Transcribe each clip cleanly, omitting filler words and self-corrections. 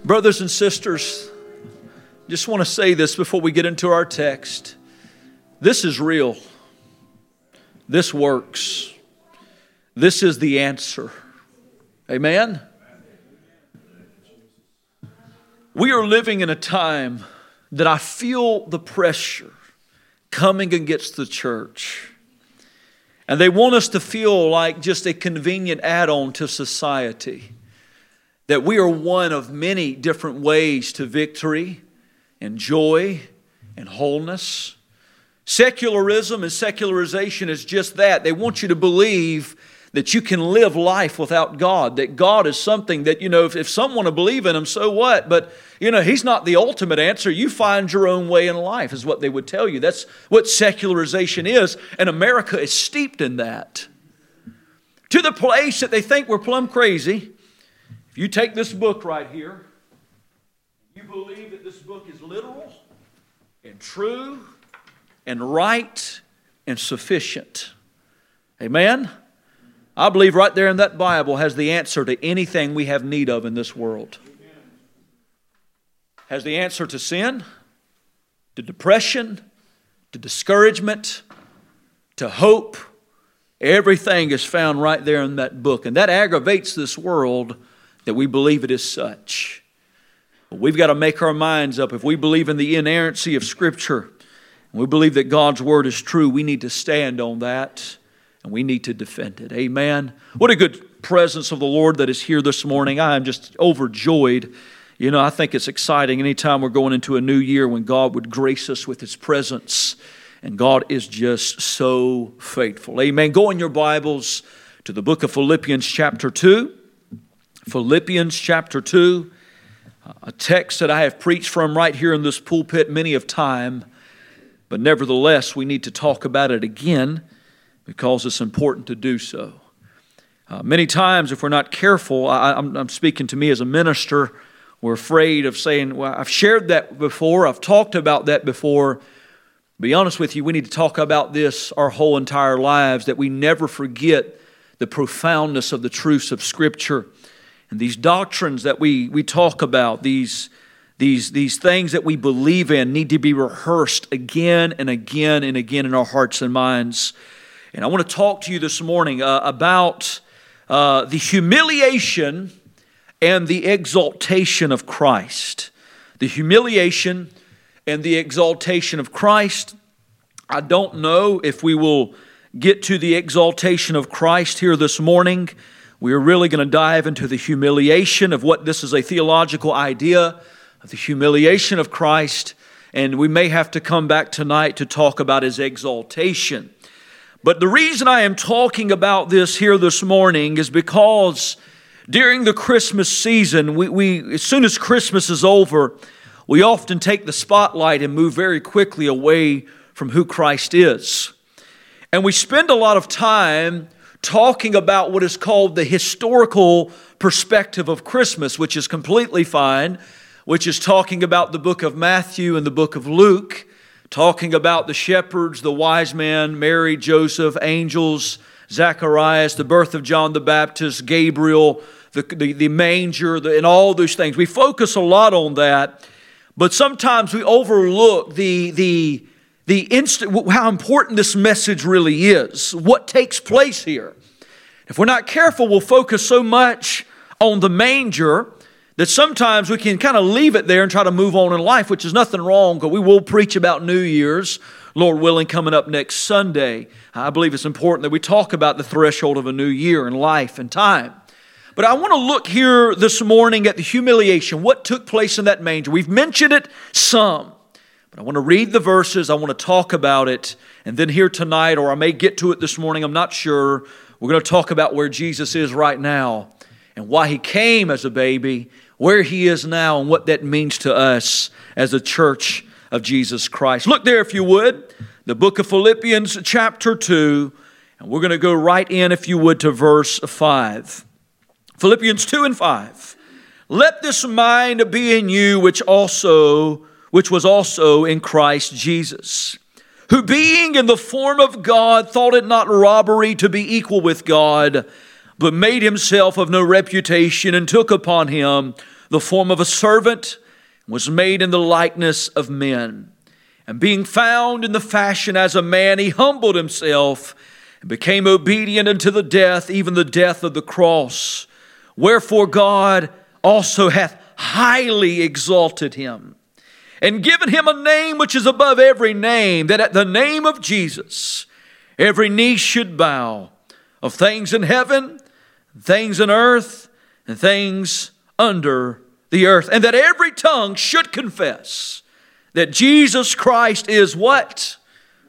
Brothers and sisters, just want to say this before we get into our text. This is real. This works. This is the answer. Amen? We are living in a time that I feel the pressure coming against the church. And they want us to feel like just a convenient add-on to society. That we are one of many different ways to victory and joy and wholeness. Secularism and secularization is just that. They want you to believe that you can live life without God. That God is something that, if some want to believe in Him, so what? But, He's not the ultimate answer. You find your own way in life is what they would tell you. That's what secularization is. And America is steeped in that. To the place that they think we're plumb crazy. If you take this book right here, you believe that this book is literal and true and right and sufficient. Amen? I believe right there in that Bible has the answer to anything we have need of in this world. Has the answer to sin, to depression, to discouragement, to hope. Everything is found right there in that book. And that aggravates this world that we believe it is such. But we've got to make our minds up. If we believe in the inerrancy of Scripture, and we believe that God's Word is true, we need to stand on that, and we need to defend it. Amen. What a good presence of the Lord that is here this morning. I am just overjoyed. I think it's exciting anytime we're going into a new year when God would grace us with His presence. And God is just so faithful. Amen. Go in your Bibles to the book of Philippians chapter 2. Philippians chapter 2, a text that I have preached from right here in this pulpit many of time, but nevertheless we need to talk about it again because it's important to do so. Many times if we're not careful, I'm speaking to me as a minister, we're afraid of saying, well, I've shared that before, I've talked about that before. To be honest with you, we need to talk about this our whole entire lives, that we never forget the profoundness of the truths of Scripture. And these doctrines that we talk about, these things that we believe in need to be rehearsed again and again and again in our hearts and minds. And I want to talk to you this morning about the humiliation and the exaltation of Christ. The humiliation and the exaltation of Christ. I don't know if we will get to the exaltation of Christ here this morning. We are really going to dive into the humiliation of what this is a theological idea, of the humiliation of Christ, and we may have to come back tonight to talk about His exaltation. But the reason I am talking about this here this morning is because during the Christmas season, we as soon as Christmas is over, we often take the spotlight and move very quickly away from who Christ is. And we spend a lot of time talking about what is called the historical perspective of Christmas, which is completely fine, which is talking about the book of Matthew and the book of Luke, talking about the shepherds, the wise men, Mary, Joseph, angels, Zacharias, the birth of John the Baptist, Gabriel, the manger, and all those things. We focus a lot on that, but sometimes we overlook how important this message really is, what takes place here. If we're not careful, we'll focus so much on the manger that sometimes we can kind of leave it there and try to move on in life, which is nothing wrong, because we will preach about New Year's, Lord willing, coming up next Sunday. I believe it's important that we talk about the threshold of a new year in life and time. But I want to look here this morning at the humiliation, what took place in that manger. We've mentioned it some. I want to read the verses, I want to talk about it, and then here tonight, or I may get to it this morning, I'm not sure, we're going to talk about where Jesus is right now, and why He came as a baby, where He is now, and what that means to us as a church of Jesus Christ. Look there if you would, the book of Philippians chapter 2, and we're going to go right in, if you would, to verse 5. Philippians 2 and 5. Let this mind be in you, which was also in Christ Jesus, who being in the form of God thought it not robbery to be equal with God, but made himself of no reputation, and took upon him the form of a servant, and was made in the likeness of men. And being found in the fashion as a man, he humbled himself and became obedient unto the death, even the death of the cross. Wherefore God also hath highly exalted him, and given him a name which is above every name, that at the name of Jesus every knee should bow, of things in heaven, things in earth, and things under the earth, and that every tongue should confess that Jesus Christ is what?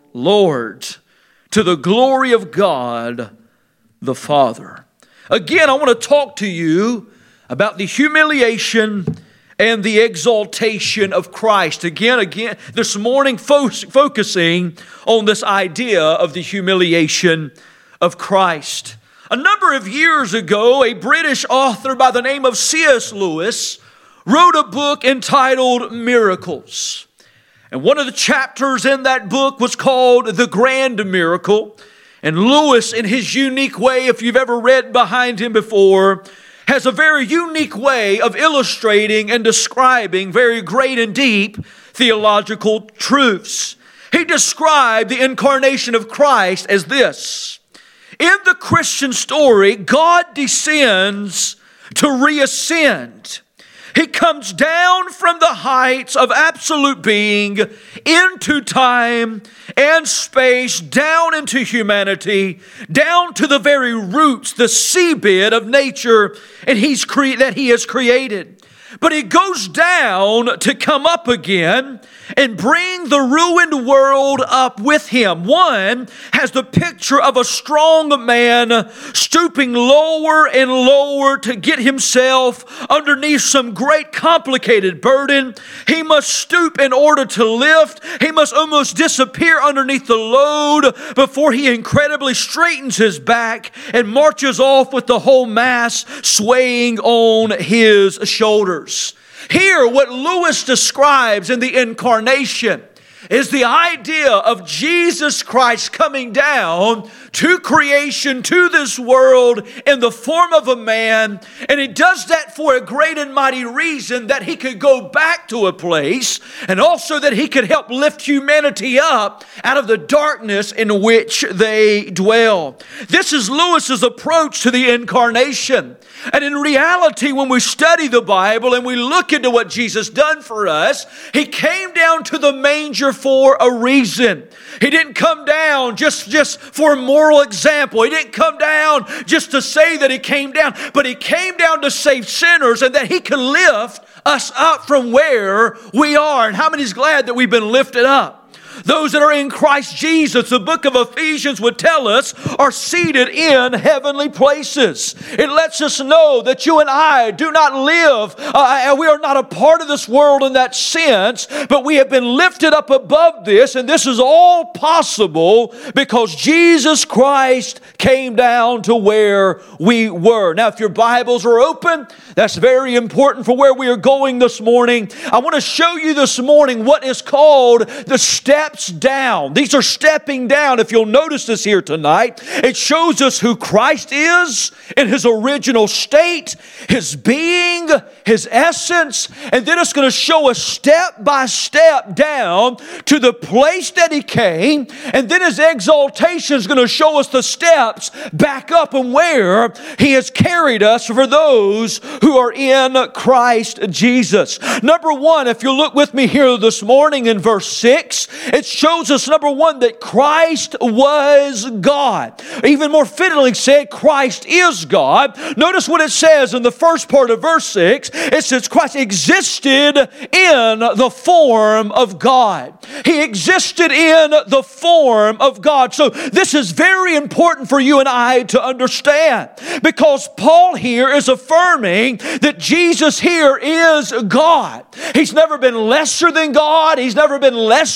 Lord, to the glory of God the Father. Again, I want to talk to you about the humiliation and the exaltation of Christ. Again, this morning focusing on this idea of the humiliation of Christ. A number of years ago, a British author by the name of C.S. Lewis wrote a book entitled Miracles. And one of the chapters in that book was called The Grand Miracle. And Lewis, in his unique way, if you've ever read behind him before, has a very unique way of illustrating and describing very great and deep theological truths. He described the incarnation of Christ as this: in the Christian story, God descends to reascend. He comes down from the heights of absolute being into time and space, down into humanity, down to the very roots, the seabed of nature and that He has created. But He goes down to come up again and bring the ruined world up with Him. One has the picture of a strong man stooping lower and lower to get himself underneath some great complicated burden. He must stoop in order to lift. He must almost disappear underneath the load before he incredibly straightens his back and marches off with the whole mass swaying on his shoulders. Here, what Lewis describes in the incarnation is the idea of Jesus Christ coming down to creation, to this world in the form of a man. And He does that for a great and mighty reason, that He could go back to a place, and also that He could help lift humanity up out of the darkness in which they dwell. This is Lewis's approach to the incarnation. And in reality, when we study the Bible and we look into what Jesus done for us, He came down to the manger for a reason. He didn't come down just for a moral example. He didn't come down just to say that He came down, but He came down to save sinners and that He could lift us up from where we are. And how many is glad that we've been lifted up? Those that are in Christ Jesus, the book of Ephesians would tell us, are seated in heavenly places. It lets us know that you and I do not live, we are not a part of this world in that sense, but we have been lifted up above this, and this is all possible because Jesus Christ came down to where we were. Now, if your Bibles are open, that's very important for where we are going this morning. I want to show you this morning what is called the steps down. These are stepping down. If you'll notice this here tonight, it shows us who Christ is in His original state, His being, His essence, and then it's going to show us step by step down to the place that He came, and then His exaltation is going to show us the steps back up and where He has carried us for those who are in Christ Jesus. Number one, if you look with me here this morning in verse 6, it shows us, number one, that Christ was God. Even more fittingly said, Christ is God. Notice what it says in the first part of verse 6. It says Christ existed in the form of God. He existed in the form of God. So this is very important for you and I to understand, because Paul here is affirming that Jesus here is God. He's never been lesser than God. He's never been lesser than deity.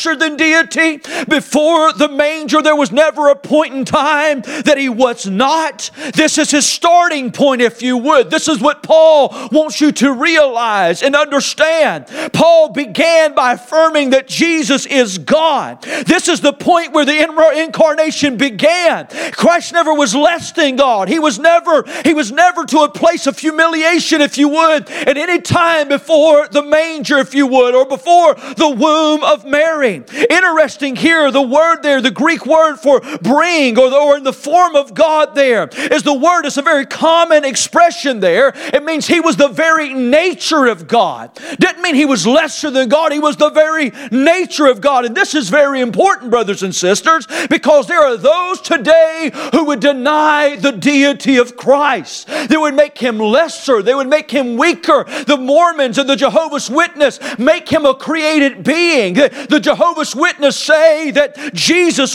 deity. Before the manger, there was never a point in time that He was not. This is His starting point, if you would. This is what Paul wants you to realize and understand. Paul began by affirming that Jesus is God. This is the point where the incarnation began. Christ never was less than God. He was never to a place of humiliation, if you would, at any time before the manger, if you would, or before the womb of Mary. Interesting here, the word there, the Greek word for bring, or in the form of God there, is the word. It's a very common expression there. It means He was the very nature of God. Didn't mean He was lesser than God. He was the very nature of God. And this is very important, brothers and sisters, because there are those today who would deny the deity of Christ. They would make Him lesser. They would make Him weaker. The Mormons and the Jehovah's Witness make Him a created being. The Jehovah's Witness say that Jesus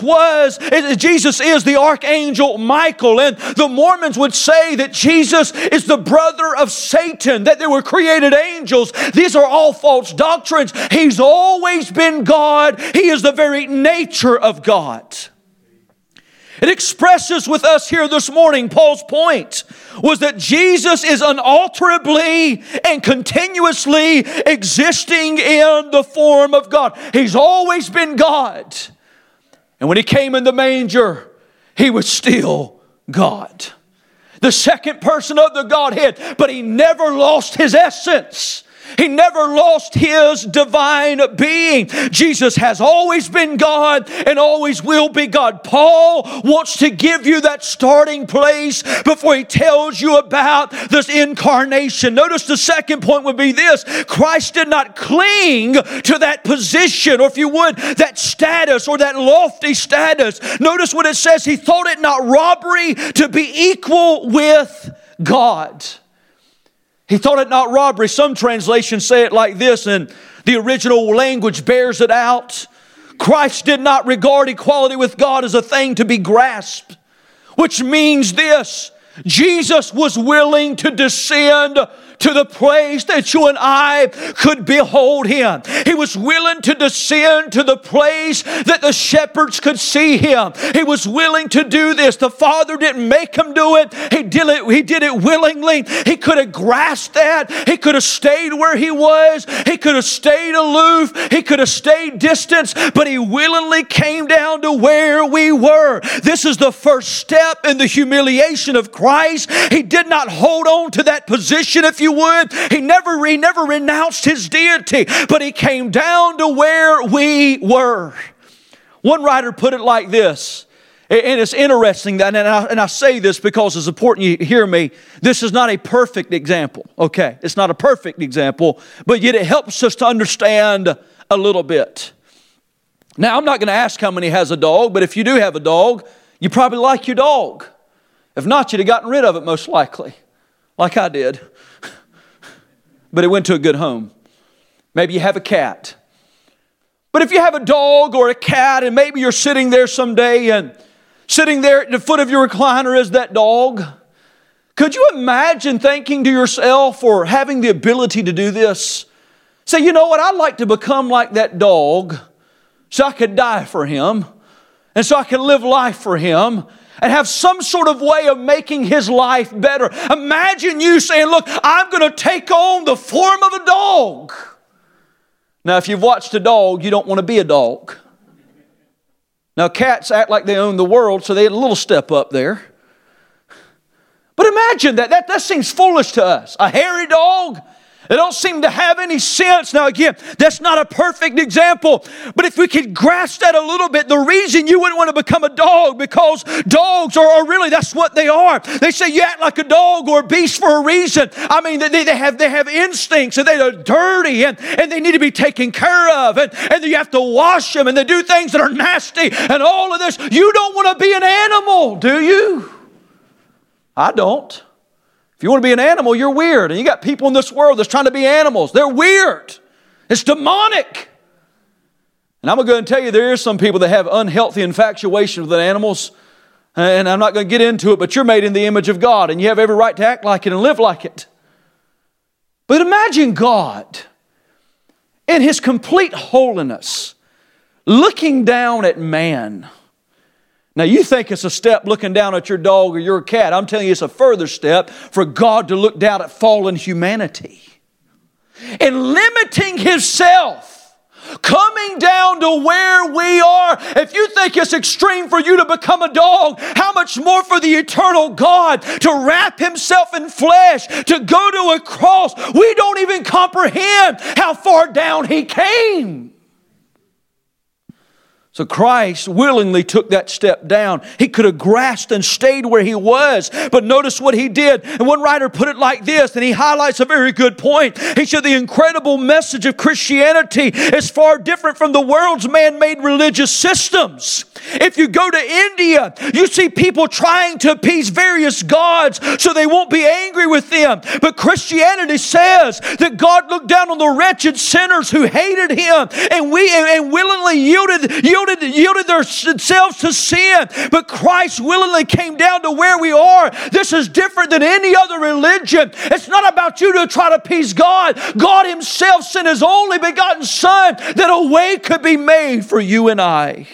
is the archangel Michael. And the Mormons would say that Jesus is the brother of Satan, that they were created angels. These are all false doctrines. He's always been God. He is the very nature of God. It expresses with us here this morning, Paul's point was that Jesus is unalterably and continuously existing in the form of God. He's always been God. And when He came in the manger, He was still God. The second person of the Godhead, but He never lost His essence. He never lost His divine being. Jesus has always been God and always will be God. Paul wants to give you that starting place before he tells you about this incarnation. Notice the second point would be this. Christ did not cling to that position, or if you would, that status or that lofty status. Notice what it says. He thought it not robbery to be equal with God. He thought it not robbery. Some translations say it like this, and the original language bears it out. Christ did not regard equality with God as a thing to be grasped, which means this: Jesus was willing to descend to the place that you and I could behold Him. He was willing to descend to the place that the shepherds could see Him. He was willing to do this. The Father didn't make Him do it. He did it willingly. He could have grasped that. He could have stayed where He was. He could have stayed aloof. He could have stayed distant, but He willingly came down to where we were. This is the first step in the humiliation of Christ. He did not hold on to that position, if you would. He never renounced His deity, but He came down to where we were. One writer put it like this, and it's interesting, and I say this because it's important you hear me. This is not a perfect example, okay? It's not a perfect example, but yet it helps us to understand a little bit. Now, I'm not going to ask how many has a dog, but if you do have a dog, you probably like your dog. If not, you'd have gotten rid of it most likely, like I did. But it went to a good home. Maybe you have a cat. But if you have a dog or a cat, and maybe you're sitting there someday, and sitting there at the foot of your recliner is that dog, could you imagine thinking to yourself, or having the ability to do this? Say, you know what, I'd like to become like that dog so I could die for him, and so I could live life for him, and have some sort of way of making his life better. Imagine you saying, look, I'm going to take on the form of a dog. Now, if you've watched a dog, you don't want to be a dog. Now, cats act like they own the world, so they had a little step up there. But imagine that seems foolish to us. A hairy dog? They don't seem to have any sense. Now again, that's not a perfect example. But if we could grasp that a little bit, the reason you wouldn't want to become a dog, because dogs are really, that's what they are. They say you act like a dog or a beast for a reason. I mean, they have instincts, and they are dirty, and they need to be taken care of. And you have to wash them, and they do things that are nasty, and all of this. You don't want to be an animal, do you? I don't. If you want to be an animal, you're weird. And you got people in this world that's trying to be animals. They're weird. It's demonic. And I'm going to go and tell you, there is some people that have unhealthy infatuation with animals. And I'm not going to get into it, but you're made in the image of God, and you have every right to act like it and live like it. But imagine God in His complete holiness looking down at man. Now you think it's a step looking down at your dog or your cat. I'm telling you it's a further step for God to look down at fallen humanity. And limiting Himself, coming down to where we are. If you think it's extreme for you to become a dog, how much more for the eternal God to wrap Himself in flesh, to go to a cross. We don't even comprehend how far down He came. So Christ willingly took that step down. He could have grasped and stayed where He was. But notice what He did. And one writer put it like this, and he highlights a very good point. He said the incredible message of Christianity is far different from the world's man-made religious systems. If you go to India, you see people trying to appease various gods so they won't be angry with them. But Christianity says that God looked down on the wretched sinners who hated Him and willingly yielded themselves to sin. But Christ willingly came down to where we are. This is different than any other religion. It's not about you to try to appease God. God Himself sent His only begotten Son that a way could be made for you and I.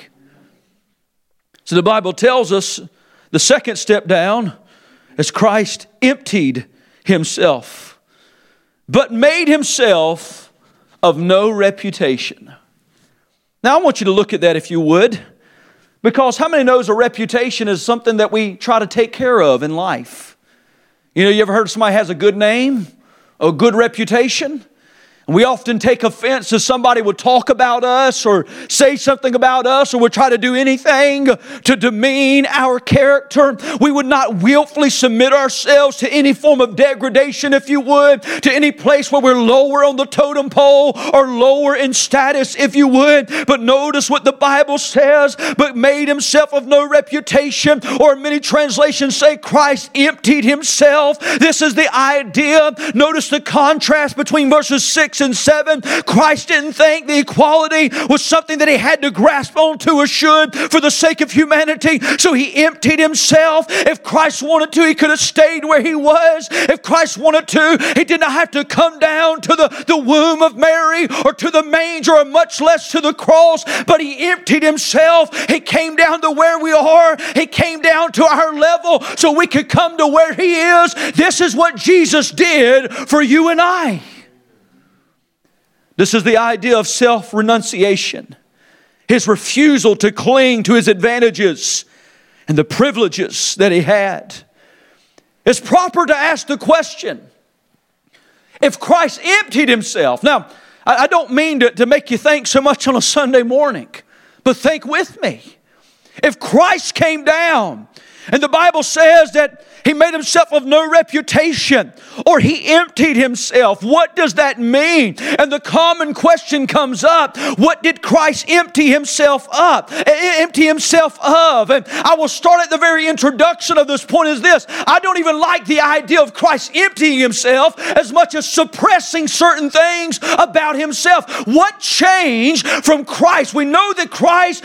So the Bible tells us the second step down is Christ emptied Himself, but made Himself of no reputation. Now I want you to look at that if you would, because how many knows a reputation is something that we try to take care of in life? You know, you ever heard somebody has a good name, a good reputation? And we often take offense if somebody would talk about us or say something about us or would try to do anything to demean our character. We would not willfully submit ourselves to any form of degradation, if you would, to any place where we're lower on the totem pole or lower in status, if you would. But notice what the Bible says, but made Himself of no reputation, or many translations say Christ emptied Himself. This is the idea. Notice the contrast between verses 6 and 7. Christ didn't think the equality was something that He had to grasp onto or should for the sake of humanity. So He emptied Himself. If Christ wanted to, He could have stayed where He was. If Christ wanted to, He did not have to come down to the womb of Mary or to the manger or much less to the cross. But He emptied Himself. He came down to where we are. He came down to our level so we could come to where He is. This is what Jesus did for you and I. This is the idea of self-renunciation. His refusal to cling to His advantages and the privileges that He had. It's proper to ask the question, if Christ emptied Himself. Now, I don't mean to make you think so much on a Sunday morning, but think with me. If Christ came down, and the Bible says that He made Himself of no reputation, or He emptied Himself. What does that mean? And the common question comes up, what did Christ empty Himself of? And I will start at the very introduction of this point is this. I don't even like the idea of Christ emptying Himself as much as suppressing certain things about Himself. What changed from Christ? We know that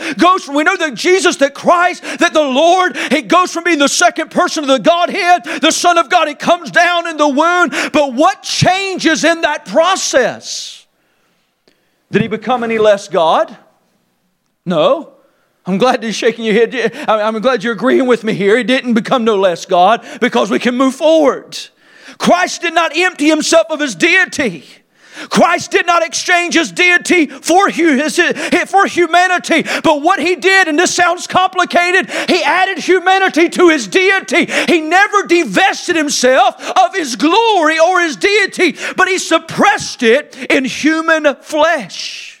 that the Lord, He goes from being the second person of the Godhead, the Son of God. He comes down in the womb. But what changes in that process? Did He become any less God? No. I'm glad you're shaking your head. I'm glad you're agreeing with me here. He didn't become no less God because we can move forward. Christ did not empty Himself of His deity. Christ did not exchange His deity for humanity. But what He did, and this sounds complicated, He added humanity to His deity. He never divested Himself of His glory or His deity, but He suppressed it in human flesh.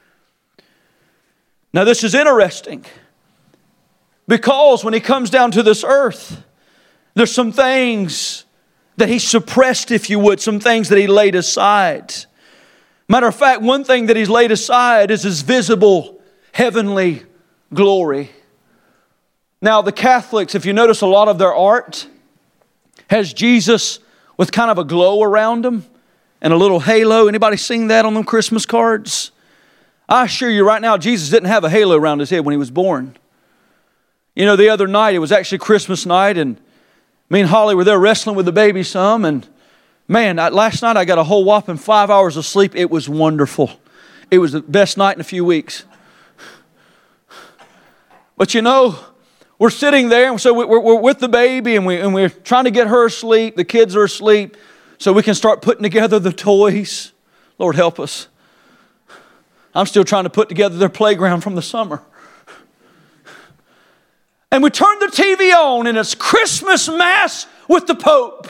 Now this is interesting, because when He comes down to this earth, there's some things that He suppressed, if you would, some things that He laid aside. Matter of fact, one thing that He's laid aside is His visible heavenly glory. Now the Catholics, if you notice, a lot of their art has Jesus with kind of a glow around Him and a little halo. Anybody seen that on them Christmas cards? I assure you right now, Jesus didn't have a halo around His head when He was born. You know, the other night, it was actually Christmas night, and me and Holly were there wrestling with the baby some, and man, last night I got a whole whopping 5 hours of sleep. It was wonderful. It was the best night in a few weeks. But you know, we're sitting there, and so we're with the baby, and we're trying to get her asleep. The kids are asleep, so we can start putting together the toys. Lord, help us. I'm still trying to put together their playground from the summer. And we turn the TV on, and it's Christmas Mass with the Pope.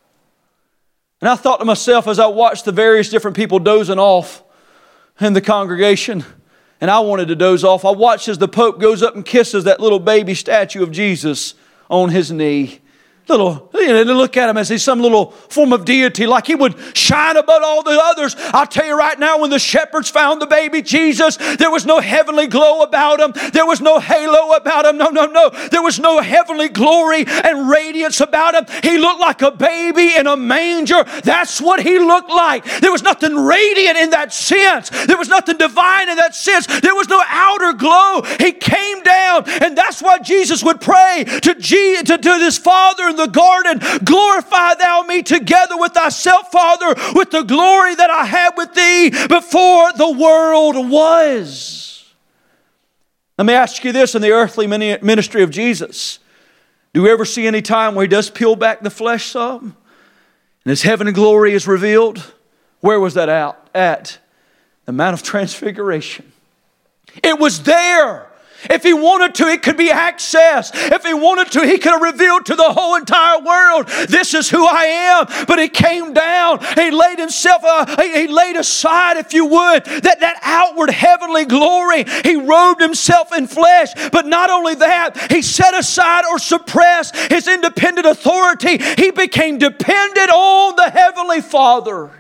And I thought to myself as I watched the various different people dozing off in the congregation, and I wanted to doze off, I watched as the Pope goes up and kisses that little baby statue of Jesus on his knee. Look at him as he's some little form of deity, like he would shine above all the others. I'll tell you right now, when the shepherds found the baby Jesus, there was no heavenly glow about him. There was no halo about him. No. There was no heavenly glory and radiance about him. He looked like a baby in a manger. That's what he looked like. There was nothing radiant in that sense. There was nothing divine in that sense. There was no outer glow. He came down, and that's why Jesus would pray to this Father in the garden, glorify thou me together with thyself, Father, with the glory that I had with thee before the world was. Let me ask you this, in the earthly ministry of Jesus, do you ever see any time where he does peel back the flesh some and his heavenly glory is revealed? Where was that at? The Mount of Transfiguration. It was there. If he wanted to, it could be accessed. If he wanted to, he could have revealed to the whole entire world, this is who I am. But he came down. He laid himself, he laid aside, if you would, that outward heavenly glory. He robed himself in flesh. But not only that, he set aside or suppressed his independent authority. He became dependent on the Heavenly Father.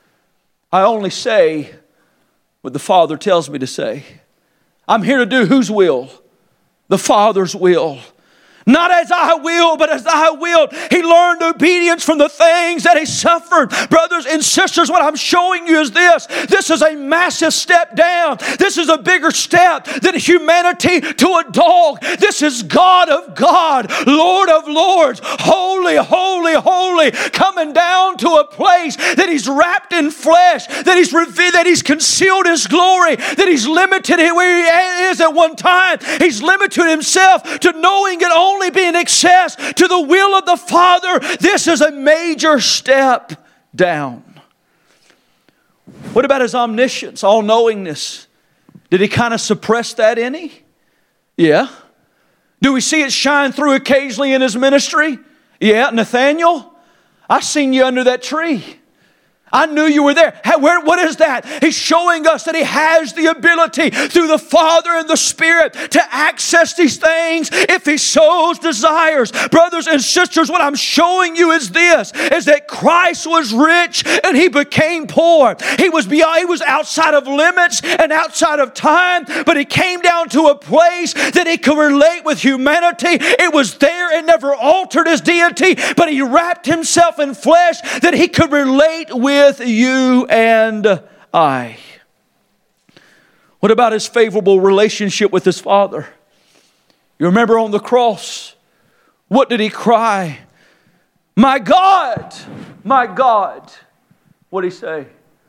I only say what the Father tells me to say. I'm here to do whose will? The Father's will. Not as I will, but as I willed. He learned obedience from the things that he suffered. Brothers and sisters, what I'm showing you is this. This is a massive step down. This is a bigger step than humanity to a dog. This is God of God, Lord of Lords, holy, holy, holy, coming down to a place that he's wrapped in flesh, that he's revealed, that he's concealed his glory, that he's limited where he is at one time. He's limited himself to knowing it only being access to the will of the Father. This is a major step down. What about his omniscience, all-knowingness? Did he kind of suppress that any? Yeah. Do we see it shine through occasionally in his ministry? Yeah. Nathaniel, I seen you under that tree. I knew you were there. What is that? He's showing us that he has the ability through the Father and the Spirit to access these things if he so desires. Brothers and sisters, what I'm showing you is this, is that Christ was rich and he became poor. He was outside of limits and outside of time, but he came down to a place that he could relate with humanity. It was there. It never altered his deity, but he wrapped himself in flesh that he could relate with you and I. What about his favorable relationship with his Father? You remember on the cross, what did he cry? My God, my God. What did he say?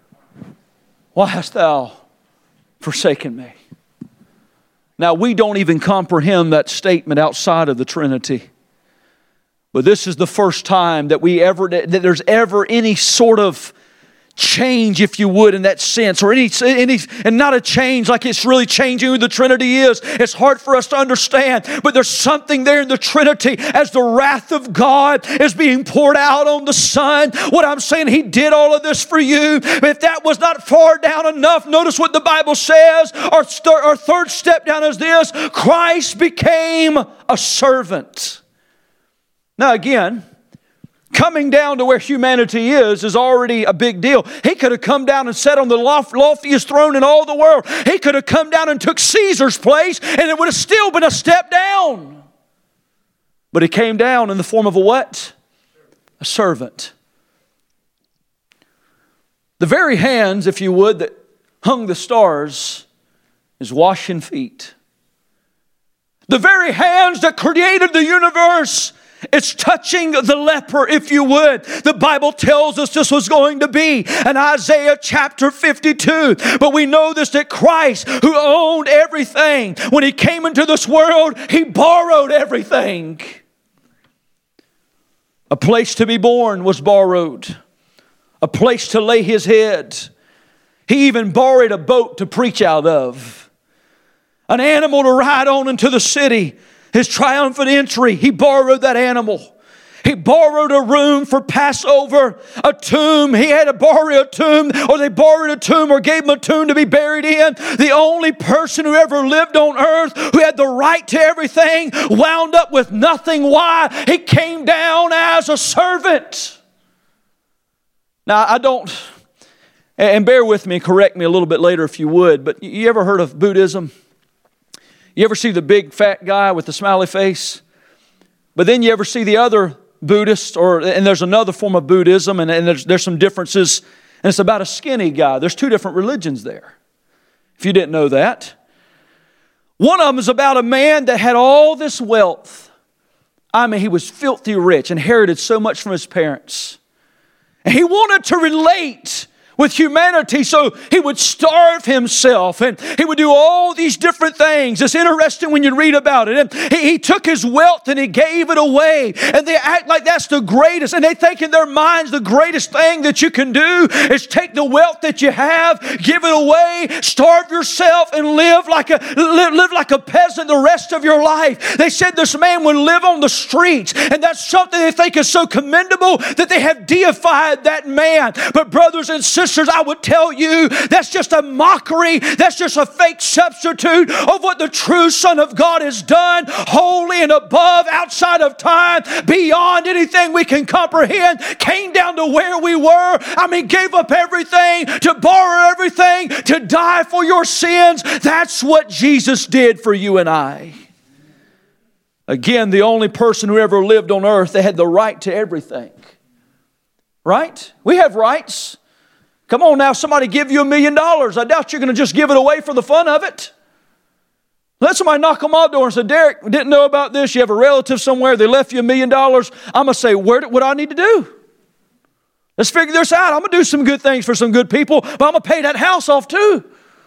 Why hast thou forsaken me? Now, we don't even comprehend that statement outside of the Trinity. But this is the first time that there's ever any sort of change, if you would, in that sense, or any, and not a change like it's really changing who the Trinity is. It's hard for us to understand, but there's something there in the Trinity as the wrath of God is being poured out on the Son. What I'm saying, he did all of this for you. But if that was not far down enough, notice what the Bible says. Our third step down is this: Christ became a servant. Now again, coming down to where humanity is already a big deal. He could have come down and sat on the loftiest throne in all the world. He could have come down and took Caesar's place, and it would have still been a step down. But he came down in the form of a what? A servant. The very hands, if you would, that hung the stars is washing feet. The very hands that created the universe It's touching the leper, if you would. The Bible tells us this was going to be in Isaiah chapter 52. But we know this, that Christ, who owned everything, when He came into this world, He borrowed everything. A place to be born was borrowed. A place to lay His head. He even borrowed a boat to preach out of. An animal to ride on into the city. His triumphant entry, He borrowed that animal. He borrowed a room for Passover, a tomb. He had to borrow a tomb, or they borrowed a tomb or gave him a tomb to be buried in. The only person who ever lived on earth who had the right to everything wound up with nothing. Why? He came down as a servant. Now, I don't, and bear with me, correct me a little bit later if you would, but you ever heard of Buddhism? You ever see the big fat guy with the smiley face? But then you ever see the other Buddhist, and there's another form of Buddhism, and there's some differences, and it's about a skinny guy. There's two different religions there, if you didn't know that. One of them is about a man that had all this wealth. I mean, he was filthy rich, inherited so much from his parents. And he wanted to relate with humanity, so he would starve himself and he would do all these different things. It's interesting when you read about it. And he took his wealth and he gave it away, and they act like that's the greatest, and they think in their minds the greatest thing that you can do is take the wealth that you have, give it away, starve yourself, and live like a peasant the rest of your life. They said this man would live on the streets, and that's something they think is so commendable that they have deified that man. But brothers and sisters, I would tell you that's just a mockery. That's just a fake substitute of what the true Son of God has done, holy and above, outside of time, beyond anything we can comprehend, came down to where we were. I mean, gave up everything, to borrow everything, to die for your sins. That's what Jesus did for you and I. Again, the only person who ever lived on earth that had the right to everything. Right? We have rights. Come on now, somebody give you $1 million. I doubt you're going to just give it away for the fun of it. Let somebody knock on my door and say, Derek, didn't know about this. You have a relative somewhere, they left you $1 million. I'm going to say, what do I need to do? Let's figure this out. I'm going to do some good things for some good people, but I'm going to pay that house off too.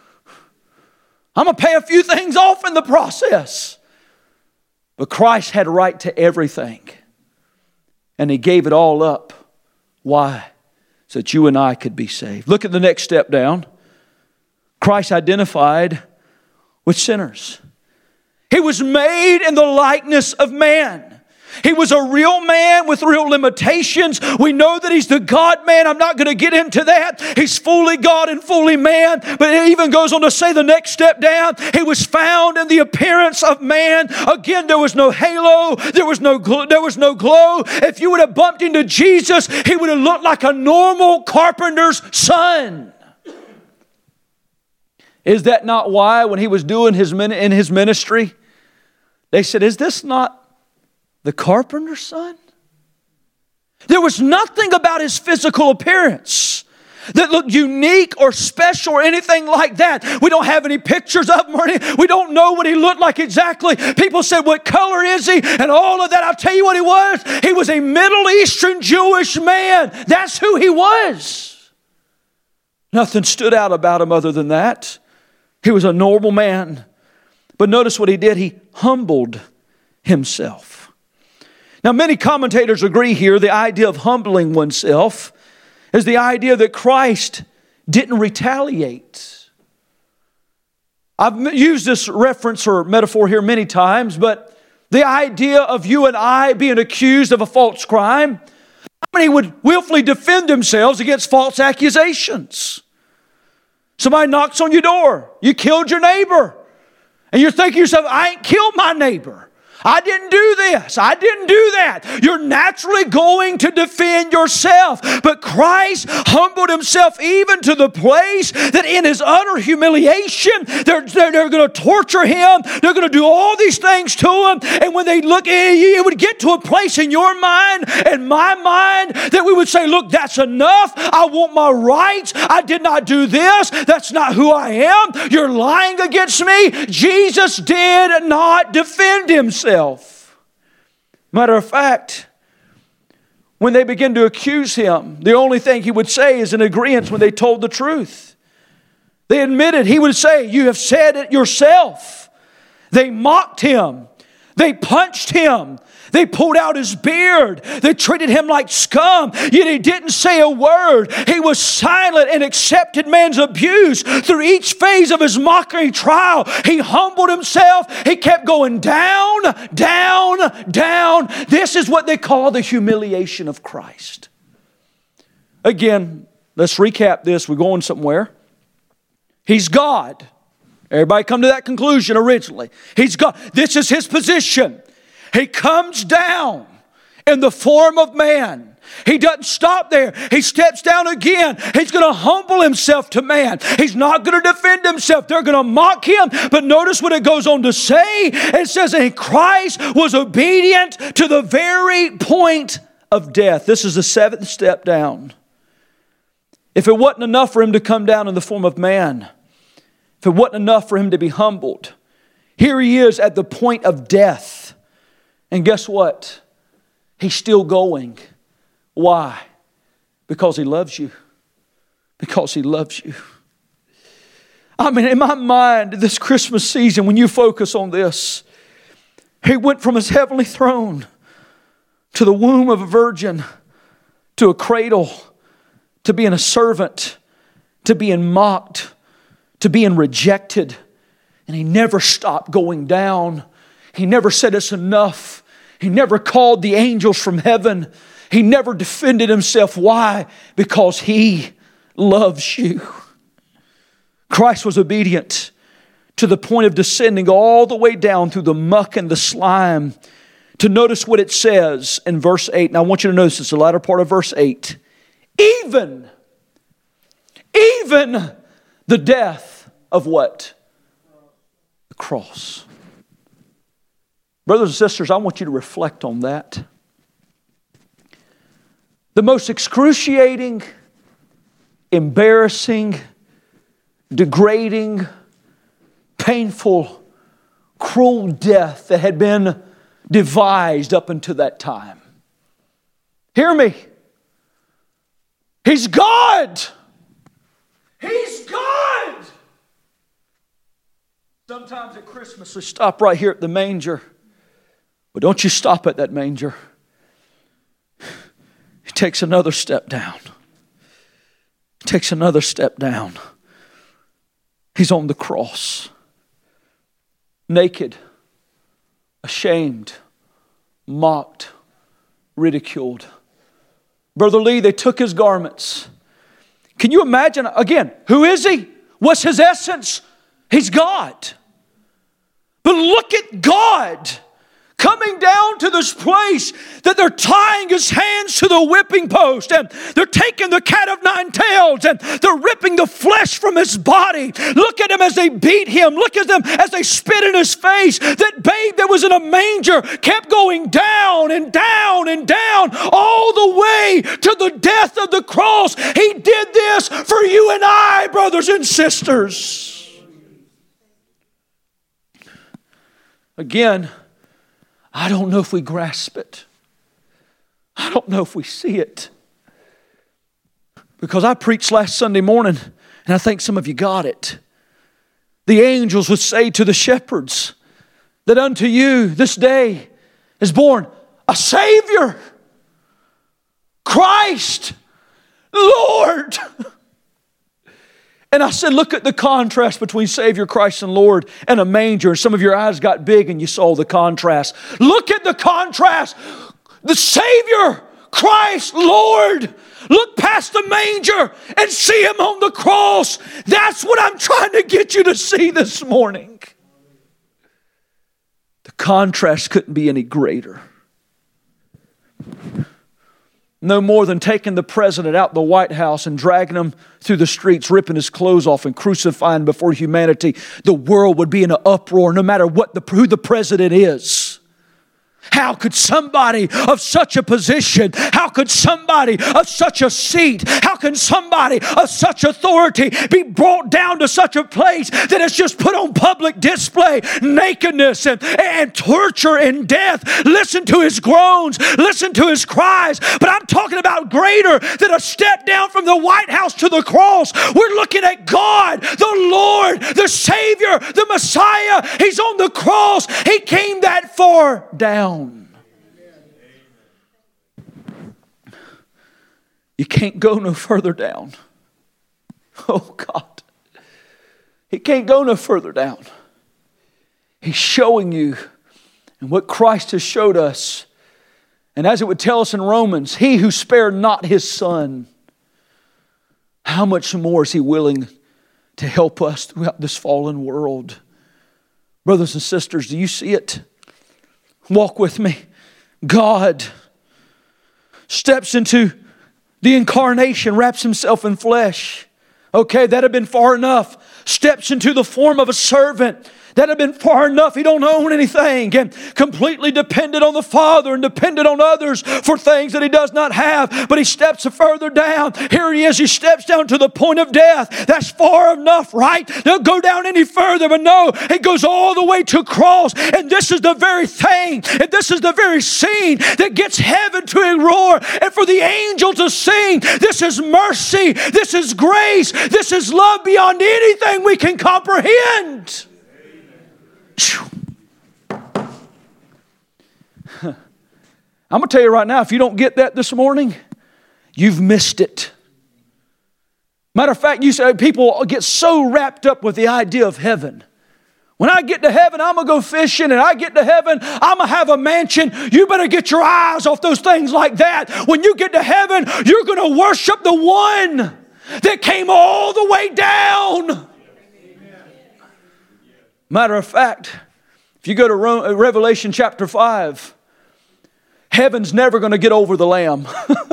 I'm going to pay a few things off in the process. But Christ had a right to everything. And He gave it all up. Why? So that you and I could be saved. Look at the next step down. Christ identified with sinners. He was made in the likeness of man. He was a real man with real limitations. We know that He's the God-man. I'm not going to get into that. He's fully God and fully man. But it even goes on to say the next step down. He was found in the appearance of man. Again, there was no halo. There was no glow. If you would have bumped into Jesus, He would have looked like a normal carpenter's son. Is that not why when He was doing His ministry, they said, is this not the carpenter's son? There was nothing about His physical appearance that looked unique or special or anything like that. We don't have any pictures of Him or anything. We don't know what He looked like exactly. People said, what color is He? And all of that. I'll tell you what He was. He was a Middle Eastern Jewish man. That's who He was. Nothing stood out about Him other than that. He was a normal man. But notice what He did. He humbled Himself. Now, many commentators agree here the idea of humbling oneself is the idea that Christ didn't retaliate. I've used this reference or metaphor here many times, but the idea of you and I being accused of a false crime, how many would willfully defend themselves against false accusations? Somebody knocks on your door. You killed your neighbor. And you're thinking to yourself, I ain't killed my neighbor. I didn't do this. I didn't do that. You're naturally going to defend yourself. But Christ humbled Himself even to the place that in His utter humiliation, they're going to torture Him. They're going to do all these things to Him. And when they look at you, it would get to a place in your mind and my mind that we would say, look, that's enough. I want my rights. I did not do this. That's not who I am. You're lying against me. Jesus did not defend Himself. Matter of fact, when they began to accuse him, the only thing he would say is in agreement when they told the truth. They admitted, he would say, you have said it yourself. They mocked him. They punched him. They pulled out his beard. They treated him like scum. Yet he didn't say a word. He was silent and accepted man's abuse. Through each phase of his mockery trial, he humbled himself. He kept going down, down, down. This is what they call the humiliation of Christ. Again, let's recap this. We're going somewhere. He's God. Everybody come to that conclusion originally. He's God. This is His position. He comes down in the form of man. He doesn't stop there. He steps down again. He's going to humble Himself to man. He's not going to defend Himself. They're going to mock Him. But notice what it goes on to say. It says that Christ was obedient to the very point of death. This is the 7th step down. If it wasn't enough for Him to come down in the form of man, if it wasn't enough for Him to be humbled, here He is at the point of death. And guess what? He's still going. Why? Because He loves you. Because He loves you. I mean, in my mind, this Christmas season, when you focus on this, He went from His heavenly throne to the womb of a virgin, to a cradle, to being a servant, to being mocked, to being rejected. And He never stopped going down. He never said it's enough. He never called the angels from heaven. He never defended Himself. Why? Because He loves you. Christ was obedient to the point of descending all the way down through the muck and the slime to notice what it says in verse 8. And I want you to notice this, the latter part of verse 8. Even the death of what? The cross. Brothers and sisters, I want you to reflect on that. The most excruciating, embarrassing, degrading, painful, cruel death that had been devised up until that time. Hear me. He's God. He's God. Sometimes at Christmas we stop right here at the manger. But don't you stop at that manger. He takes another step down. He takes another step down. He's on the cross. Naked, ashamed, mocked, ridiculed. Brother Lee, they took His garments. Can you imagine, again, who is He? What's His essence? He's God. But look at God coming down to this place that they're tying His hands to the whipping post, and they're taking the cat of nine tails and they're ripping the flesh from His body. Look at Him as they beat Him. Look at them as they spit in His face. That babe that was in a manger kept going down and down and down all the way to the death of the cross. He did this for you and I, brothers and sisters. Again, I don't know if we grasp it. I don't know if we see it. Because I preached last Sunday morning, and I think some of you got it. The angels would say to the shepherds that unto you this day is born a Savior, Christ, Lord. And I said, look at the contrast between Savior, Christ, and Lord and a manger. And some of your eyes got big and you saw the contrast. Look at the contrast. The Savior, Christ, Lord. Look past the manger and see Him on the cross. That's what I'm trying to get you to see this morning. The contrast couldn't be any greater. No more than taking the president out the White House and dragging him through the streets, ripping his clothes off and crucifying before humanity. The world would be in an uproar no matter who the president is. How could somebody of such a position, how could somebody of such a seat, how can somebody of such authority be brought down to such a place that it's just put on public display? Nakedness and torture and death. Listen to his groans. Listen to his cries. But I'm talking about greater than a step down from the White House to the cross. We're looking at God, the Lord, the Savior, the Messiah. He's on the cross. He came that far down. You can't go no further down. Oh God. He can't go no further down. He's showing you, and what Christ has showed us, and as it would tell us in Romans, He who spared not His Son, how much more is He willing to help us throughout this fallen world? Brothers and sisters, do you see it? Walk with me. God steps into the incarnation, wraps Himself in flesh. Okay, that had been far enough. Steps into the form of a servant. That had been far enough. He don't own anything and completely dependent on the Father and dependent on others for things that He does not have. But He steps further down. Here He is. He steps down to the point of death. That's far enough, right? Don't go down any further. But no, He goes all the way to cross. And this is the very thing, and this is the very scene that gets heaven to a roar and for the angels to sing. This is mercy. This is grace. This is love beyond anything we can comprehend. I'm going to tell you right now, if you don't get that this morning, you've missed it. Matter of fact, you say people get so wrapped up with the idea of heaven. When I get to heaven, I'm going to go fishing, and I get to heaven, I'm going to have a mansion. You better get your eyes off those things like that. When you get to heaven, you're going to worship the one that came all the way down. Matter of fact, if you go to Revelation chapter 5, heaven's never going to get over the Lamb.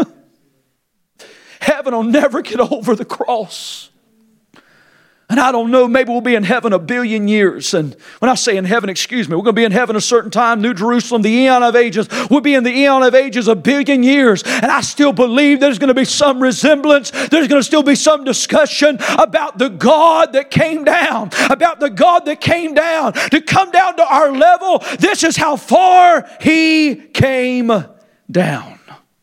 Heaven will never get over the cross. And I don't know, maybe we'll be in heaven 1 billion years. And when I say in heaven, excuse me, we're going to be in heaven a certain time, New Jerusalem, the eon of ages. We'll be in the eon of ages 1 billion years. And I still believe there's going to be some resemblance. There's going to still be some discussion about the God that came down. About the God that came down to come down to our level. This is how far He came down.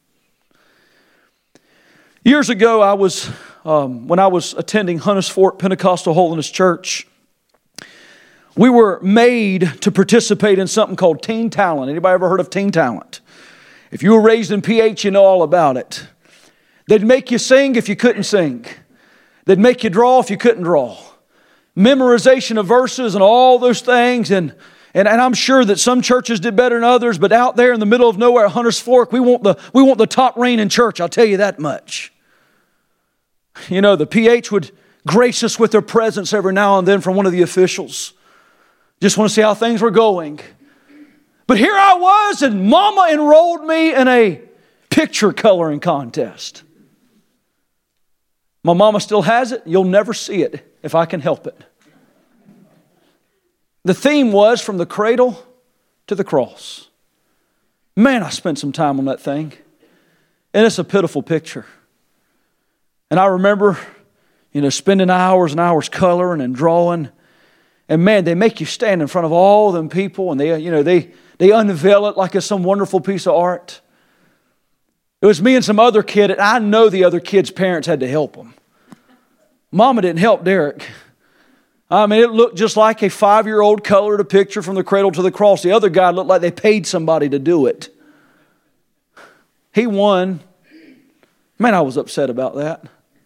Years ago, when I was attending Hunters Fort Pentecostal Holiness Church, we were made to participate in something called Teen Talent. Anybody ever heard of Teen Talent? If you were raised in PH, you know all about it. They'd make you sing if you couldn't sing. They'd make you draw if you couldn't draw. Memorization of verses and all those things. And I'm sure that some churches did better than others, but out there in the middle of nowhere at Hunters Fork, we want the top reign in church, I'll tell you that much. You know, the PH would grace us with their presence every now and then from one of the officials. Just want to see how things were going. But here I was, and Mama enrolled me in a picture coloring contest. My mama still has it. You'll never see it if I can help it. The theme was from the cradle to the cross. Man, I spent some time on that thing. And it's a pitiful picture. And I remember, spending hours and hours coloring and drawing. And man, they make you stand in front of all them people, and they unveil it like it's some wonderful piece of art. It was me and some other kid, and I know the other kid's parents had to help them. Mama didn't help Derek. I mean, it looked just like a 5-year-old colored a picture from the cradle to the cross. The other guy looked like they paid somebody to do it. He won. Man, I was upset about that.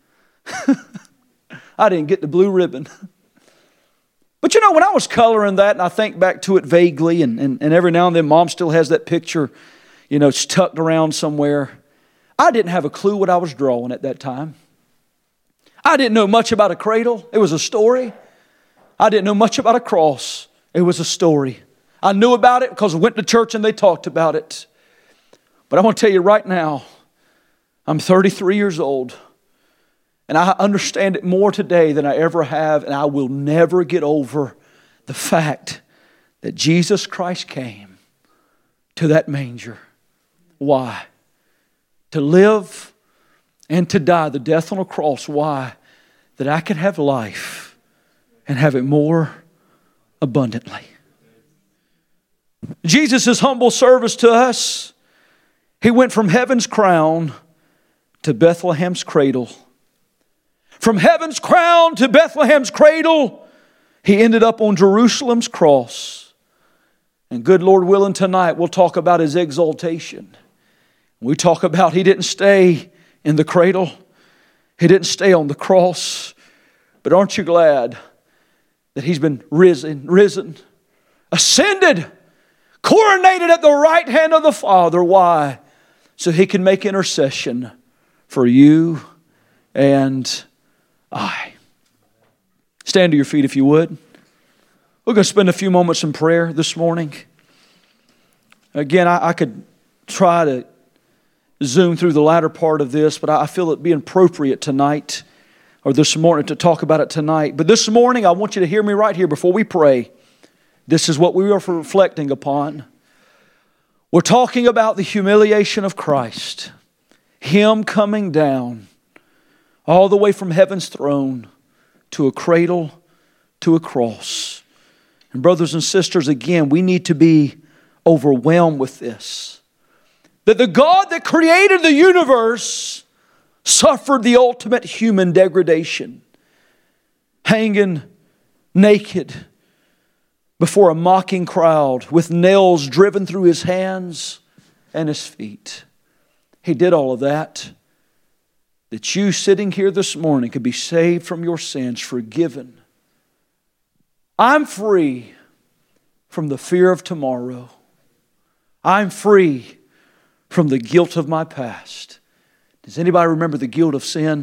I didn't get the blue ribbon. But when I was coloring that, and I think back to it vaguely, and every now and then Mom still has that picture, it's tucked around somewhere. I didn't have a clue what I was drawing at that time. I didn't know much about a cradle. It was a story. I didn't know much about a cross. It was a story. I knew about it because I went to church and they talked about it. But I want to tell you right now, I'm 33 years old, and I understand it more today than I ever have, and I will never get over the fact that Jesus Christ came to that manger. Why? To live and to die, the death on a cross. Why? That I could have life and have it more abundantly. Jesus' humble service to us, He went from heaven's crown to Bethlehem's cradle. From heaven's crown to Bethlehem's cradle, He ended up on Jerusalem's cross. And good Lord willing, tonight we'll talk about His exaltation. We talk about He didn't stay in the cradle. He didn't stay on the cross. But aren't you glad that He's been risen, ascended, coronated at the right hand of the Father? Why? So He can make intercession for you and I. Stand to your feet if you would. We're going to spend a few moments in prayer this morning. Again, I could try to zoom through the latter part of this, but I feel it being appropriate tonight or this morning to talk about it tonight. But this morning, I want you to hear me right here before we pray. This is what we are reflecting upon. We're talking about the humiliation of Christ. Him coming down all the way from heaven's throne to a cradle, to a cross. And brothers and sisters, again, we need to be overwhelmed with this. That the God that created the universe suffered the ultimate human degradation, hanging naked before a mocking crowd with nails driven through His hands and His feet. He did all of that you sitting here this morning could be saved from your sins, forgiven. I'm free from the fear of tomorrow. I'm free from the guilt of my past. Does anybody remember the guilt of sin?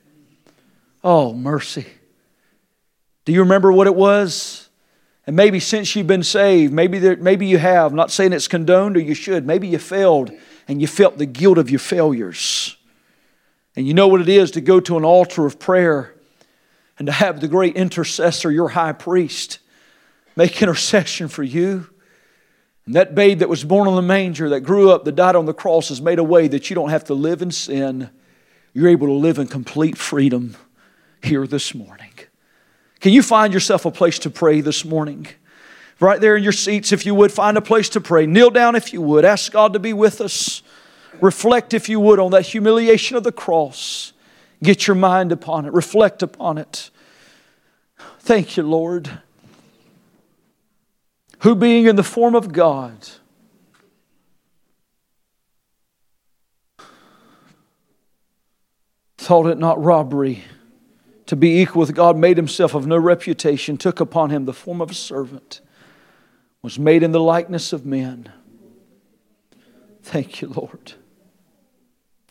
Oh, mercy. Do you remember what it was? And maybe since you've been saved, maybe you have. I'm not saying it's condoned or you should. Maybe you failed and you felt the guilt of your failures. And you know what it is to go to an altar of prayer and to have the great intercessor, your high priest, make intercession for you. And that babe that was born on the manger, that grew up, that died on the cross, has made a way that you don't have to live in sin. You're able to live in complete freedom here this morning. Can you find yourself a place to pray this morning? Right there in your seats, if you would, find a place to pray. Kneel down if you would. Ask God to be with us. Reflect, if you would, on that humiliation of the cross. Get your mind upon it. Reflect upon it. Thank you, Lord. Who being in the form of God, thought it not robbery to be equal with God, made Himself of no reputation, took upon Him the form of a servant, was made in the likeness of men. Thank you, Lord.